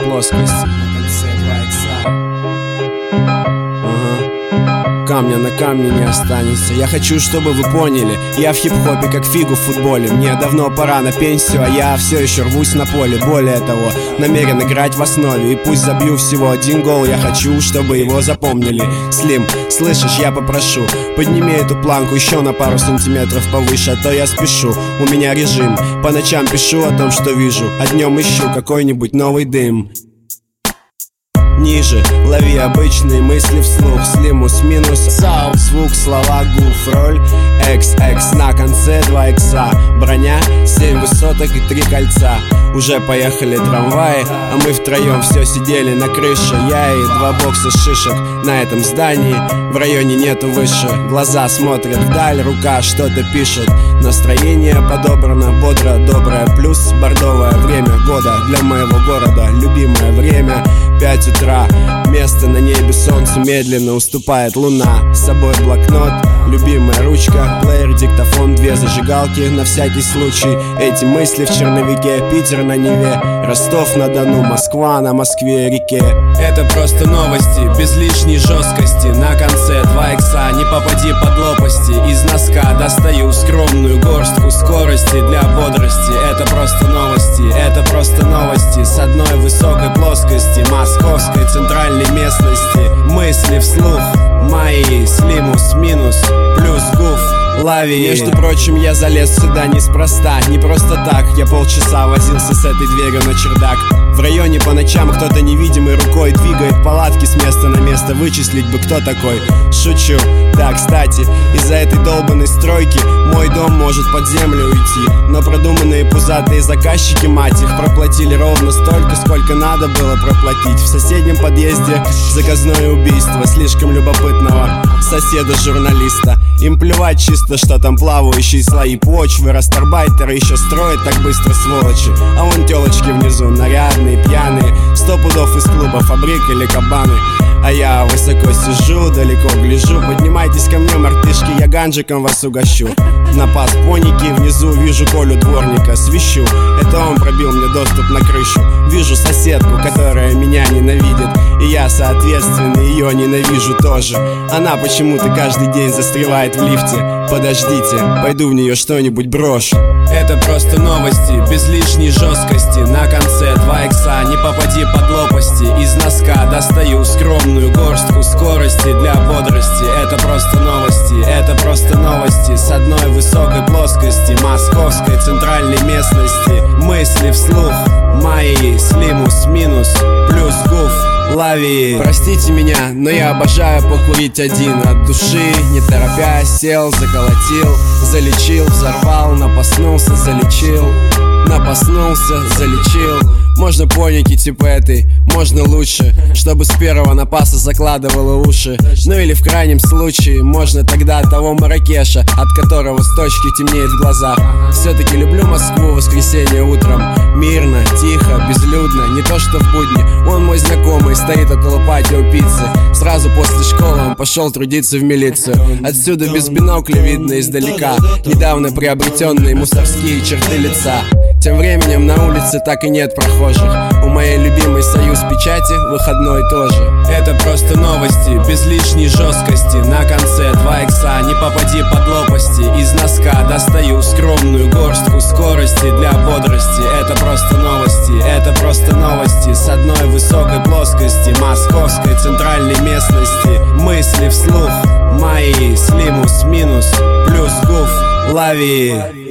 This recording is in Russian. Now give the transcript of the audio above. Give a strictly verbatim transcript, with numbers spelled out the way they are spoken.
плоскости. На конце два икса. Камня на камне не останется. Я хочу, чтобы вы поняли, я в хип-хопе как фигу в футболе. Мне давно пора на пенсию, а я все еще рвусь на поле. Более того, намерен играть в основе. И пусть забью всего один гол, я хочу, чтобы его запомнили. Слим, слышишь, я попрошу, подними эту планку еще на пару сантиметров повыше, а то я спешу. У меня режим, по ночам пишу о том, что вижу, а днем ищу какой-нибудь новый дым. Ниже, лови обычные мысли вслух. Слимус минус сау, звук, слова, гуф, роль икс икс, на конце два икса. Броня, семь высоток и три кольца. Уже поехали трамваи, а мы втроем все сидели на крыше. Я и два бокса шишек на этом здании. В районе нету выше. Глаза смотрят вдаль, рука что-то пишет. Настроение подобрано бодро, доброе. Плюс бордовое время года для моего города. Любимое время пять утра. Место на небе, солнцу медленно уступает луна. С собой блокнот, любимая ручка, плеер, диктофон, две зажигалки на всякий случай. Эти мысли в черновике. Питер на Неве, Ростов-на-Дону, Москва на Москве-реке. Это просто новости, без лишней жесткости. На конце два икса, не попади под лопасти. Из носка достаю скромную горстку скорости для бодрости. Это просто новости, это просто новости. С одной высокой плоскости, московской центральной местности. Мысли вслух мои, слимус минус, плюс гуф, лови. Между прочим, я залез сюда неспроста. Не просто так, я полчаса возился с этой дверью на чердак. В районе по ночам кто-то невидимой рукой двигает палатки с места на место. Вычислить бы, кто такой. Шучу. Да, кстати, из-за этой долбанной стройки мой дом может под землю уйти. Но продуманные пузатые заказчики, мать их, проплатили ровно столько, сколько надо было проплатить. В соседнем подъезде заказное убийство слишком любопытного соседа-журналиста. Им плевать чисто, что там плавающие слои почвы. Растарбайтеры еще строят так быстро, сволочи. А вон телочки внизу, нарядные, пьяные. Сто пудов из клуба «Фабрик» или «Кабаны». А я высоко сижу, далеко гляжу. Поднимайтесь ко мне, мартышки, я ганджиком вас угощу. На пас поники, внизу вижу Колю дворника, свищу. Это он пробил мне доступ на крышу. Вижу соседку, которая меня ненавидит, и я, соответственно, ее ненавижу тоже. Она почему-то каждый день застревает в лифте. Подождите, пойду в нее что-нибудь брошу. Это просто новости, без лишней жесткости. На конце два икса, не попади под лопасти. Из носка достаю скромную горстку скорости для бодрости. Это просто новости, это просто новости. С одной высокой плоскости, московской центральной местности. Мысли вслух мои, слимус минус, плюс гуф, лови. Простите меня, но я обожаю покурить один от души. Не торопясь, сел, заколотил, залечил, взорвал, напаснулся, залечил, напаснулся, залечил. Можно поники типа этой, можно лучше, чтобы с первого напаса закладывало уши. Ну или в крайнем случае, можно тогда того Маракеша, от которого с точки темнеет в глазах. Все-таки люблю Москву в воскресенье утром. Мирно, тихо, безлюдно, не то что в будни. Он мой знакомый, стоит около патио пиццы. Сразу после школы он пошел трудиться в милицию. Отсюда без бинокля видно издалека недавно приобретенные мусорские черты лица. Тем временем на улице так и нет прохожих. У моей любимой союз печати, выходной тоже. Это просто новости, без лишней жесткости. На конце два икса, не попади под лопасти. Из носка достаю скромную горстку скорости для бодрости. Это просто новости, это просто новости. С одной высокой плоскости, московской центральной местности. Мысли вслух мои, слимус минус, плюс гуф, лови.